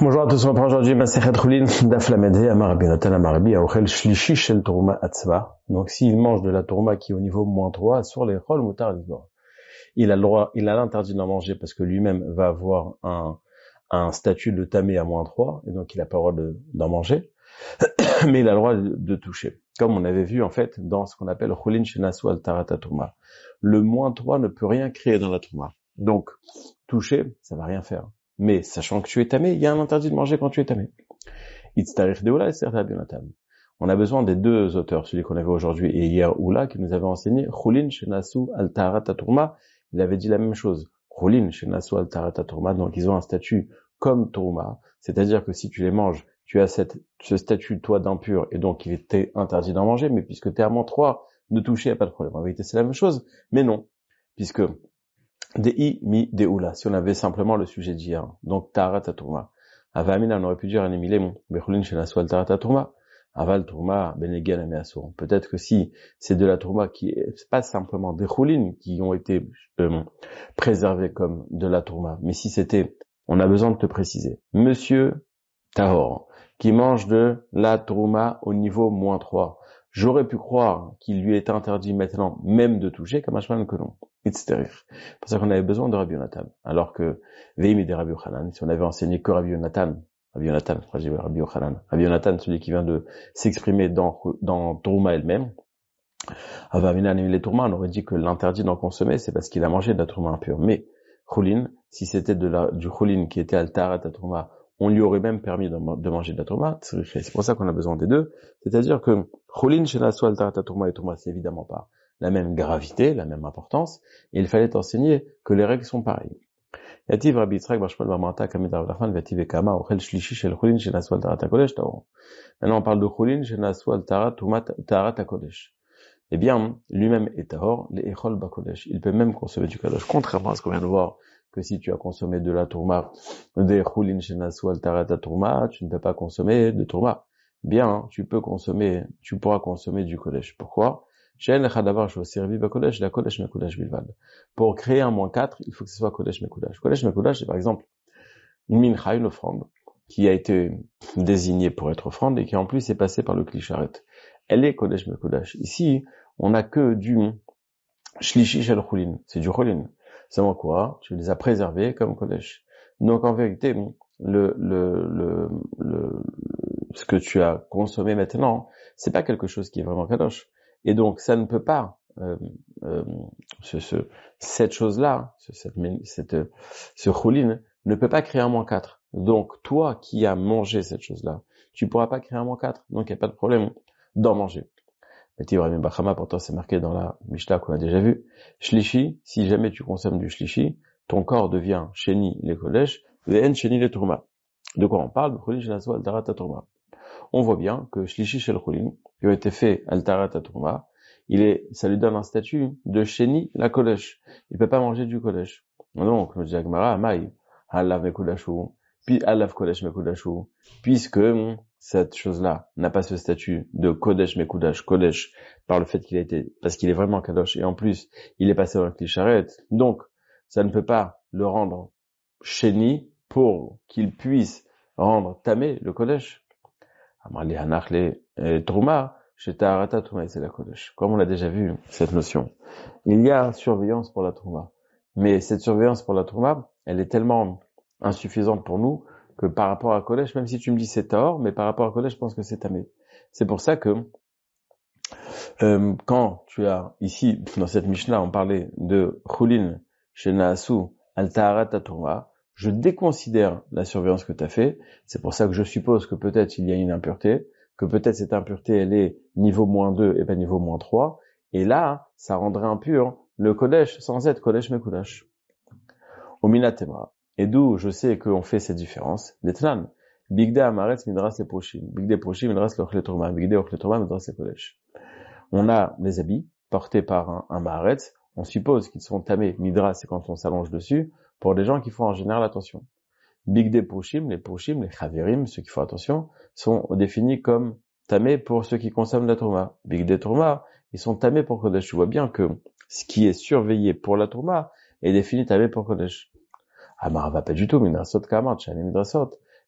Bonjour à tous, on reprend aujourd'hui Masechet Chulin Daf Lamed He Amar Rabbi Natan Amar Rabbi Aochel Shlishi Shel Toruma Atzva. Donc s'il mange de la Toruma qui est au niveau -3 sur les Chol Mutar Ligor, il a le droit, il a l'interdit d'en manger parce que lui-même va avoir un statut de tamé à -3 et donc il n'a pas le droit d'en manger, mais il a le droit de toucher. Comme on avait vu en fait dans ce qu'on appelle Chulin Shenasu Al Tarata Toruma. Le -3 ne peut rien créer dans la Toruma. Donc toucher, ça va rien faire. Mais sachant que tu es tamé, il y a un interdit de manger quand tu es tamé. On a besoin des deux auteurs, celui qu'on avait aujourd'hui et hier Oula, qui nous avait enseigné Chulin Shenasu Al Tarata Toruma. Il avait dit la même chose. Chulin Shenasu Al Tarata Toruma, donc ils ont un statut comme Toruma, c'est-à-dire que si tu les manges, tu as ce statut toi d'impur et donc il était interdit d'en manger, mais puisque tu es à -3, de toucher, il n'y a pas de problème. En vérité, c'est la même chose, mais non, puisque Dei mi deula, si on avait simplement le sujet d'hier. Donc, Tarata Tourma. Avamina, on aurait pu dire un émilémon. Bechulin Shenaswal Tarata Tourma. Aval Tourma, Benegan Ameaso. Peut-être que si c'est de la Tourma qui est pas simplement des Chulin qui ont été préservés comme de la Tourma, mais si c'était, on a besoin de te préciser. Monsieur Tahor, qui mange de la Tourma au niveau -3. J'aurais pu croire qu'il lui est interdit maintenant même de toucher, comme Ashman que non. C'est pour ça qu'on avait besoin de Rabbi Yonatan. Alors que, Veimi de Rabbi Yochanan, si on avait enseigné que Rabbi Yonatan, celui qui vient de s'exprimer dans Tourma elle-même, Avamina les Tourma, on aurait dit que l'interdit d'en consommer, c'est parce qu'il a mangé de la Tourma impure. Mais, Chulin, si c'était du Chulin qui était Altarat à Tourma, on lui aurait même permis de manger de la Tourma. C'est pour ça qu'on a besoin des deux. C'est-à-dire que Chulin, Shenasu Altarat à Tourma et Tourma, c'est évidemment pas la même gravité, la même importance, et il fallait enseigner que les règles sont pareilles. Yativ Rabbi Yitzhak Bashmal Bamata Kamid Rav Nachman Vativ Ekama Ochel Shlishi Shel Chulin Shenasu Altarat HaKodesh Taor. Maintenant on parle de Chulin Shenasu Altarat HaKodesh. Eh bien, lui-même est Tahor, les Echol Bakodesh. Il peut même consommer du Kadosh, contrairement à ce qu'on vient de voir, que si tu as consommé de la Tourma, des Chulin Shenasu Altarat Tourma, tu ne peux pas consommer de Tourma. Bien, tu pourras consommer du Kodesh. Pourquoi? Pour créer un -4, il faut que ce soit Kodesh Mekudash. Kodesh Mekudash, c'est par exemple une mincha, une offrande, qui a été désignée pour être offrande et qui en plus est passée par le Klisharet. Elle est Kodesh Mekudash. Ici, on n'a que du Shlishi Shel Chulin. C'est du Chulin. C'est quoi? Tu les as préservés comme Kodesh. Donc en vérité, ce que tu as consommé maintenant, c'est pas quelque chose qui est vraiment Kadosh. Et donc, ça ne peut pas, cette chose-là, ce Chulin, ne peut pas créer un -4. Donc, toi qui as mangé cette chose-là, tu pourras pas créer un -4. Donc, il n'y a pas de problème d'en manger. Pourtant, c'est marqué dans la Mishnah qu'on a déjà vu. Shlishi, si jamais tu consommes du Shlishi, ton corps devient Sheni les Kodesh, Ve'en Sheni les Tourma. De quoi on parle? On voit bien que Shlishi Shel Chulin, qui a été fait Altarat Tourma, ça lui donne un statut de Sheni la Kodesh. Il peut pas manger du Kodesh. Donc, nous dit Agmara, Amai, Alav Mekudashu, puis Alav Kodesh Mekudashu, puisque cette chose-là n'a pas ce statut de Kodesh Mekudash, Kodesh, parce qu'il est vraiment Kadosh, et en plus, il est passé dans le Klisharet. Donc, ça ne peut pas le rendre Sheni pour qu'il puisse rendre Tamé le Kodesh. Amali Hanach le Trouma, chez Taharata Trouma, c'est la Kodesh. Comme on l'a déjà vu, cette notion. Il y a surveillance pour la Trouma. Mais cette surveillance pour la Trouma, elle est tellement insuffisante pour nous, que par rapport à Kodesh, même si tu me dis c'est Tahor, mais par rapport à Kodesh, je pense que c'est Tamé. C'est pour ça que, quand tu as, ici, dans cette Mishnah, on parlait de Chulin, chez Naasu, al Taharata Trouma, je déconsidère la surveillance que tu as fait. C'est pour ça que je suppose que peut-être il y a une impureté, que peut-être cette impureté, elle est niveau -2 et pas niveau -3. Et là, ça rendrait impur le Kodesh sans être Kodesh Mekudash. Au Minatema. Et d'où je sais qu'on fait cette différence. D'Etnan. Bigda Amaretz Midras le Proshim. Bigda Proshim Midras le Ochle Torma. Bigda Ochle Torma Midras le Kodesh. On a les habits portés par un Maharetz. On suppose qu'ils sont tamés. Midras, c'est quand on s'allonge dessus. Pour des gens qui font en général attention. Bigde Proshim, les Chaverim, ceux qui font attention, sont définis comme tamés pour ceux qui consomment la Tourma. Bigde Tourma, ils sont tamés pour Kodesh. Tu vois bien que ce qui est surveillé pour la Tourma est défini tamé pour Kodesh. Amar va pas du tout, Midrasot Kamar, Chani Midrasot.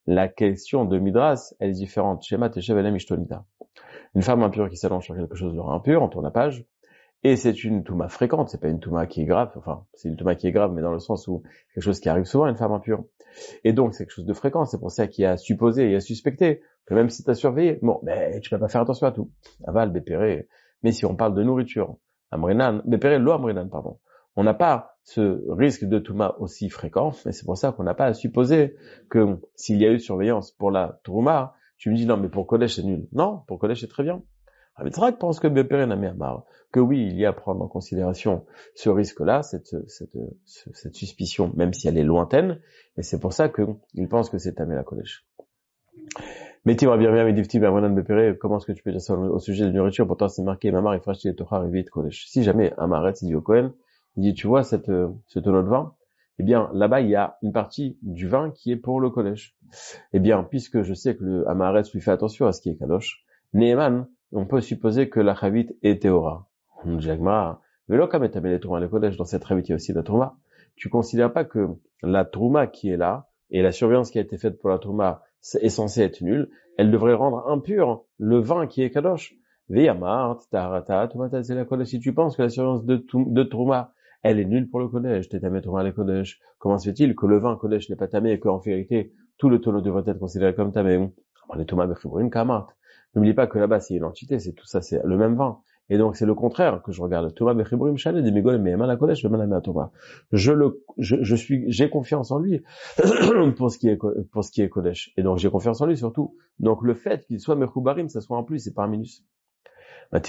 La question de Midras, elle est différente. Shema Teshev Elem Ishtonita. Une femme impure qui s'allonge sur quelque chose de impur, on tourne la page. Et c'est une touma fréquente, c'est pas une touma qui est grave, enfin, c'est une touma qui est grave, mais dans le sens où quelque chose qui arrive souvent à une femme impure. Et donc, c'est quelque chose de fréquent, c'est pour ça qu'il y a supposé et a suspecté que même si t'as surveillé, bon, mais tu peux pas faire attention à tout. Aval, bépéré. Mais si on parle de nourriture, amrinan, bépéré, lo amrinan, pardon. On n'a pas ce risque de touma aussi fréquent, et c'est pour ça qu'on n'a pas à supposer que s'il y a eu surveillance pour la touma, tu me dis non, mais pour Kodesh c'est nul. Non, pour Kodesh c'est très bien. Rabbi pense que Bepere n'a Amar, que oui, il y a à prendre en considération ce risque-là, cette suspicion, même si elle est lointaine, et c'est pour ça qu'il pense que c'est Tamé la Kodesh. Mais tu vas bien, Bepere, comment est-ce que tu peux dire ça au sujet de la nourriture? Pourtant, c'est marqué, Mamar, Ifrash, Tocha, Rivit, Kodesh. Si jamais Amaret, il dit au Kohen, il dit, tu vois, ce tonneau de vin, eh bien, là-bas, il y a une partie du vin qui est pour le Kodesh. Eh bien, puisque je sais que le Amaret lui fait attention à ce qui est Kadosh, Neeman, on peut supposer que la Chavit est Théora. On dit Agmara, Velokam et Amel Trouma le Kodesh, dans cette Chavit, il y a aussi la Trouma. Tu considères pas que la Trouma qui est là, et la surveillance qui a été faite pour la Trouma, est censée être nulle, elle devrait rendre impur le vin qui est Kadosh. Veyamart, Tarata, Toumata, c'est la Kodesh. Si tu penses que la surveillance de Trouma, elle est nulle pour le Kodesh, t'es tamé Trouma le Kodesh, comment se fait-il que le vin Kodesh n'est pas tamé et qu'en vérité, tout le tonneau devrait être considéré comme tamé? Les Touma Bechibourim Kamart. N'oublie pas que là-bas, c'est une entité, c'est tout ça, c'est le même vin. Et donc, c'est le contraire que je regarde. Touma Bechibourim Chalet, Demigol, mais Eman la Kodesh, le Manamé à Touma. J'ai confiance en lui pour ce qui est Kodesh. Et donc, j'ai confiance en lui surtout. Donc, le fait qu'il soit Mechoubarim, ça soit en plus, c'est pas un minus. Donc,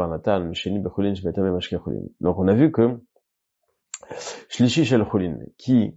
on a vu que Shlishi Shel Chulin, qui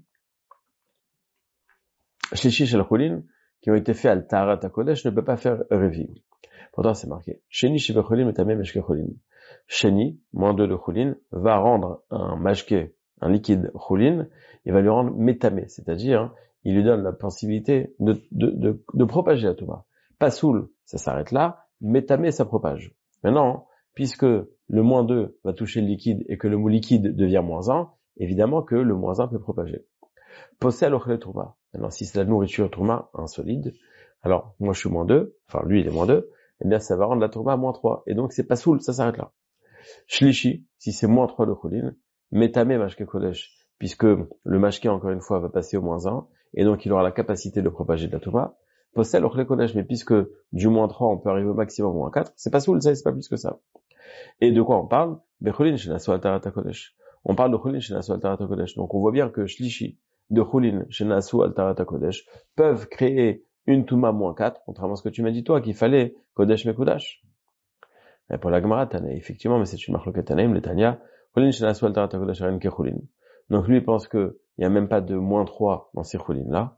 ont été faits al Taharat HaKodesh, ne peut pas faire Revi. Pourtant, c'est marqué. Sheni Shiva Chulin Metameh Meshke Chulin. Sheni, moins 2 de Chulin, va rendre un mashke, un liquide Chulin, il va lui rendre Metameh, c'est-à-dire, il lui donne la possibilité de propager la Touma. Pas soul, ça s'arrête là, Metameh, ça propage. Maintenant, puisque le moins 2 va toucher le liquide et que le mot liquide devient moins 1, évidemment que le moins 1 peut propager. Possède l'ochle Touma. Maintenant, si c'est la nourriture Touma, insolide, alors, moi je suis moins 2, enfin lui il est moins 2, eh bien ça va rendre la Touma à moins 3. Et donc c'est pas soul, ça s'arrête là. Shlishi, si c'est moins 3 de Chulin, Metame Mashke Kodesh, puisque le Mashke encore une fois va passer au moins 1, et donc il aura la capacité de propager de la Touma. Possède l'ochle Kodesh, mais puisque du moins 3 on peut arriver au maximum au moins 4, c'est pas soul, ça c'est pas plus que ça. Et de quoi on parle? Bechulin Shenasu Altarata Kodesh. On parle de Chulin Shenasu Altarata Kodesh. Donc on voit bien que Shlishi de Chulin Shenasu Altarata Kodesh peuvent créer une Touma moins 4, contrairement à ce que tu m'as dit toi, qu'il fallait Kodesh Mekudash. Et pour la Gemara, effectivement, mais c'est une marloquet Tanaïm, le Tanya, Chulin Shenasu Altarata Kodesh Ren Ke Chulin. Donc lui, il pense que il n'y a même pas de moins 3 dans ces Chulin-là.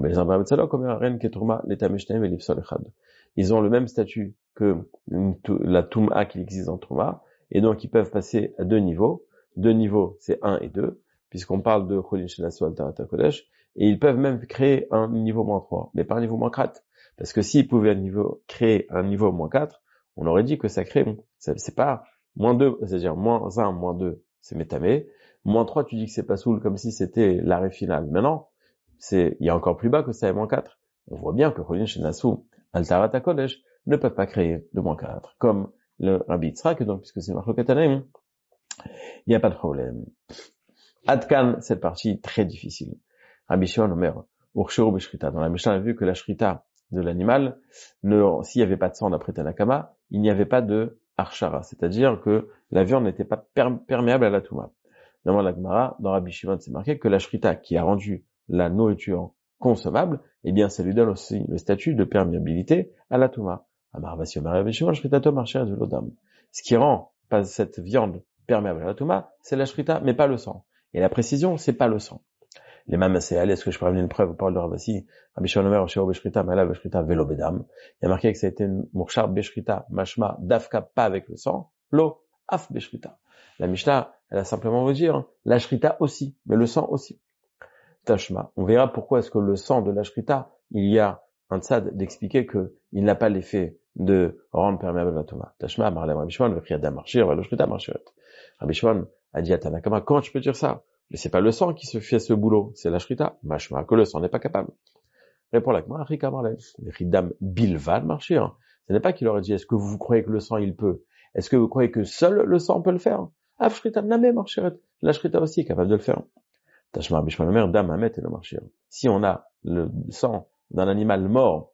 Ils ont le même statut que la Touma qui existe dans Touma, et donc ils peuvent passer à 2 niveaux. 2 niveaux, c'est 1 et 2, puisqu'on parle de Chulin Shenasu Altarata Kodesh, et ils peuvent même créer un niveau moins 3, mais pas un niveau moins 4. Parce que s'ils pouvaient créer un niveau moins 4, on aurait dit que ça crée, c'est pas moins 2, c'est-à-dire moins 1, moins 2, c'est métamé. Moins 3, tu dis que c'est pas soul, comme si c'était l'arrêt final. Maintenant, il y a encore plus bas que ça et moins 4. On voit bien que Chulin Shenasu Altarata Kodesh ne peuvent pas créer de moins 4. Comme le Rabbi Yitzhak, donc, puisque c'est Marloquet Tanaïm, il n'y a pas de problème. Adkan, cette partie très difficile. Rabbi Shimon Omer, Urshiru Beshrita. Dans la Mishnah, on a vu que la shrita de l'animal, s'il n'y avait pas de sang d'après Tanakama, il n'y avait pas de arshara, c'est-à-dire que la viande n'était pas perméable à la touma. Dans la Gemara, dans Rabbi Shimon, c'est marqué que la shrita qui a rendu la nourriture consommable, eh bien, ça lui donne aussi le statut de perméabilité à la touma. Ce qui rend pas cette viande perméable à la touma, c'est la shrita, mais pas le sang. Et la précision, c'est pas le sang. Les mêmes c'est est-ce que je peux amener une preuve au parole de Ravasi? Rabbi Shimon Omer, Shiro Beshrita, Mala Beshrita, Velo Bedam. Il y a marqué que ça a été une Murshar Beshrita, Mashma, Dafka, pas avec le sang, Lo, Af Beshrita. La Mishnah, elle a simplement vous dire, la shrita aussi, mais le sang aussi. Tashma. On verra pourquoi est-ce que le sang de la shrita, il y a un tzad d'expliquer que il n'a pas l'effet de rendre perméable la touma. Tashma, Marlem Rabbi Shimon, Vechriada Marshir, Velo Shrita Marshir. Rabbi Shimon a dit à Tanakama, comment tu peux dire ça? Mais c'est pas le sang qui se fait ce boulot, c'est la shrita. Mashma, que le sang n'est pas capable. Répond la Gemara, Rika Marlène. Ridam Bilvad marchir. Ce n'est pas qu'il aurait dit, est-ce que vous croyez que le sang, il peut? Est-ce que vous croyez que seul le sang peut le faire? Afshrita Name marchiret. La Shrita aussi est capable de le faire. Tashmar Bishmalomer, Dam Hamet et le marchir. Si on a le sang d'un animal mort,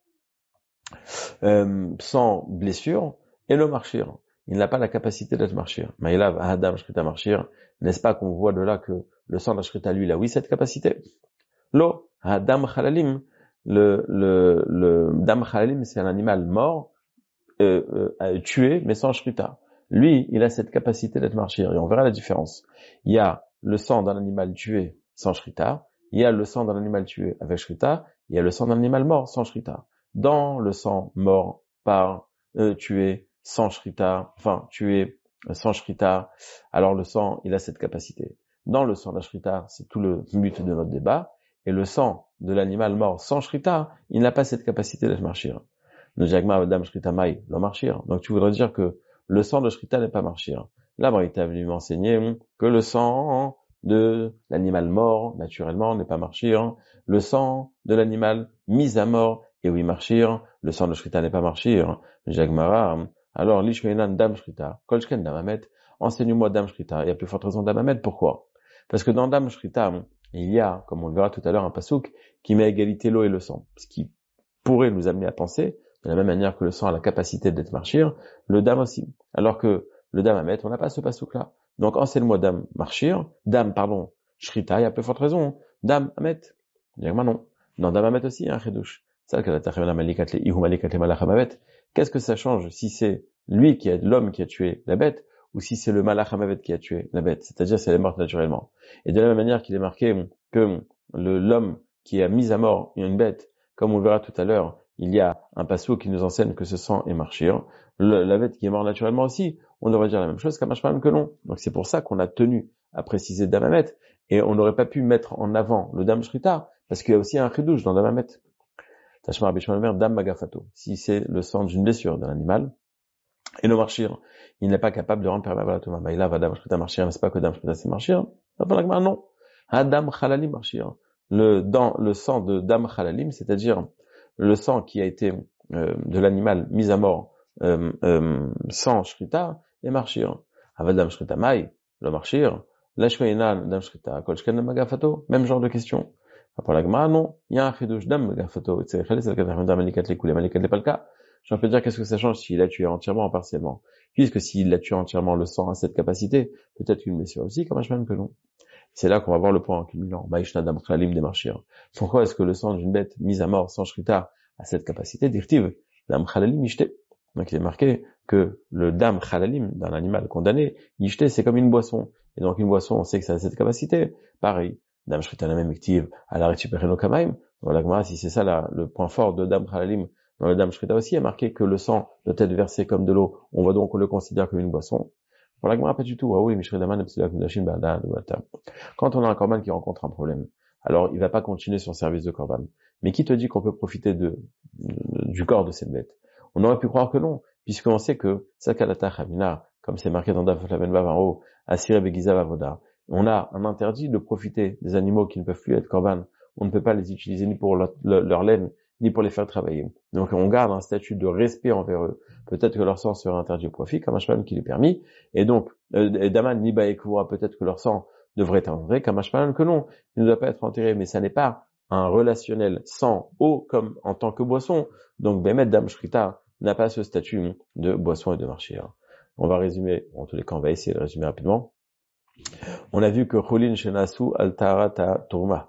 sans blessure, et le marchir, il n'a pas la capacité d'être marchir. Maïlav Adam Shrita marchir. N'est-ce pas qu'on voit de là que le sang d'Ashrita, lui, il a oui cette capacité? Lo, Adam Khalalim, le Dam Khalalim, c'est un animal mort, tué, mais sans Shrita. Lui, il a cette capacité d'être marchir, et on verra la différence. Il y a le sang d'un animal tué sans Shrita, il y a le sang d'un animal tué avec Shrita, il y a le sang d'un animal mort sans Shrita. Dans le sang mort par tué sans Shrita, tué sans Shrita, alors le sang, il a cette capacité. Dans le sang d'Ashrita, c'est tout le but de notre débat, et le sang de l'animal mort sans Shrita, il n'a pas cette capacité d'être marchir. Le Jagma Adam Shrita Mai, le marchir. Donc tu voudrais dire que le sang de Shrita n'est pas marchir. Là, il est venu m'enseigner que le sang de l'animal mort, naturellement, n'est pas marchir. Le sang de l'animal mis à mort, et oui marchir. Le sang de Shrita n'est pas marchir. Le Jagmara, alors, Lishmenan Dam Shrita, Kolchken Damamet, enseigne-moi Dam Shrita. Il y a plus forte raison Damamet, pourquoi? Parce que dans Dam Shrita, il y a, comme on le verra tout à l'heure, un pasouk qui met à égalité l'eau et le sang. Ce qui pourrait nous amener à penser, de la même manière que le sang a la capacité d'être marchir, le Dam aussi. Alors que le Dam Hamet, on n'a pas ce pasouk-là. Donc, enseigne-moi Dam marchir, Shrita, il y a plus forte raison. Dam Hamet. Non. Dans Dam Hamet aussi, il y a un chedouche. Qu'est-ce que ça change si c'est lui qui est l'homme qui a tué la bête ou si c'est le malach hamavet qui a tué la bête, c'est-à-dire si elle est morte naturellement. Et de la même manière qu'il est marqué que l'homme qui a mis à mort une bête, comme on verra tout à l'heure, il y a un passage qui nous enseigne que ce sang est marchir. La bête qui est morte naturellement aussi, on devrait dire la même chose, Kamashparam que non. Donc c'est pour ça qu'on a tenu à préciser Damamet, et on n'aurait pas pu mettre en avant le Dam Shrita, parce qu'il y a aussi un chidouche dans Damamet. Tashmar Bishmalmer Dam Magafato. Si c'est le sang d'une blessure d'un animal, et le marchir, il n'est pas capable de rendre perméable à la Toma. Maïla va Dam Shrita marchir, n'est-ce pas que Dam Shrita c'est marchir? Non. Adam Khalalim marchir. Dans le sang de Dam Khalalim, c'est-à-dire le sang qui a été de l'animal mis à mort sans Shrita, est marchir. Avadam Shrita Mai, le marchir. Lashmeina Dam Shrita, Kolchken Magafato, même genre de question. Après la Gemara, non, il y a un chidouche Dam Magafato, c'est le cas de Malikat les Malikat les Palka. J'ai envie de dire, qu'est-ce que ça change s'il a tué entièrement ou partiellement? Puisque s'il a tué entièrement, le sang a cette capacité, peut-être qu'une blessure aussi, comme je même que non. C'est là qu'on va voir le point en cumulant. Maïshna Dam Khalalim des marchir. Pourquoi est-ce que le sang d'une bête mise à mort sans Shrita a cette capacité? Dirtiv, Dam Khalalim Yishte. Donc il est marqué que le Dam Khalalim d'un animal condamné, Yishte, c'est comme une boisson. Et donc une boisson, on sait que ça a cette capacité. Pareil, Dam Shrita Namem Ektiv, à la Rétipereno Kamaim. Voilà, si c'est ça le point fort de Dam Khalalim, dans le Dam Shrita aussi, il est marqué que le sang doit être versé comme de l'eau. On va donc le considère comme une boisson. Pour la Gemara, pas du tout. Ah oui, quand on a un korban qui rencontre un problème, alors il va pas continuer son service de korban. Mais qui te dit qu'on peut profiter du corps de cette bête? On aurait pu croire que non, puisqu'on sait que Sakalata Chamina, comme c'est marqué dans Daf Laven Vav en haut, Asire Begiza Vavoda, on a un interdit de profiter des animaux qui ne peuvent plus être korban. On ne peut pas les utiliser ni pour leur laine, ni pour les faire travailler. Donc on garde un statut de respect envers eux. Peut-être que leur sang sera interdit au profit, comme un cheval qui est permis. Et donc, Daman ni Baekura, peut-être que leur sang devrait être enterré, comme un cheval que non. Il ne doit pas être enterré, mais ça n'est pas un relationnel sang eau comme en tant que boisson. Donc, Bemet Dam Shrita n'a pas ce statut de boisson et de marchir. On va résumer, en tous les cas, on va essayer de résumer rapidement. On a vu que Cholin Shenasu Altarata Tourma,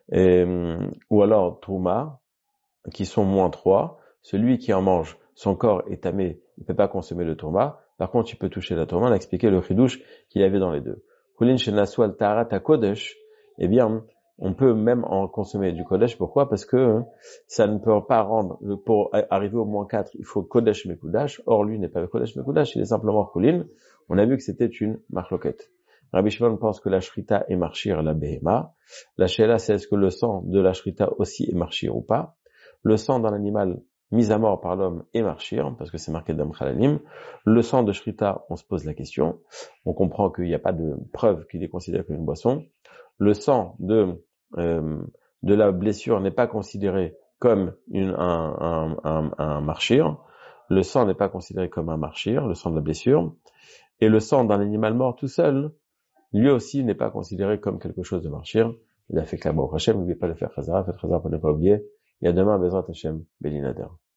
ou alors Tourma, qui sont -3, celui qui en mange, son corps est tamé, il ne peut pas consommer le tourma. Par contre, il peut toucher la tourma. On a expliqué le chidouche qu'il y avait dans les deux. Hulin shenasu al tarata kodesh, eh bien, on peut même en consommer du kodesh. Pourquoi? Parce que ça ne peut pas rendre, pour arriver au -4, il faut kodesh mekudash. Or, lui n'est pas kodesh mekudash, il est simplement hulin. On a vu que c'était une marloquette. Rabbi Shimon pense que la shrita est marchir la behema. La shela, c'est est-ce que le sang de la shrita aussi est marchir ou pas? Le sang d'un animal mis à mort par l'homme est marchir, parce que c'est marqué Dam Khalalim. Le sang de Shrita, on se pose la question. On comprend qu'il n'y a pas de preuve qu'il est considéré comme une boisson. Le sang de la blessure n'est pas considéré comme un marchir. Le sang n'est pas considéré comme un marchir, le sang de la blessure. Et le sang d'un animal mort tout seul, lui aussi n'est pas considéré comme quelque chose de marchir. Il a fait que la Baruch Hashem, n'oubliez pas de faire Chazara, faites Chazara pour ne pas oublier. Et à demain, Bezrat Hashem, Belinader.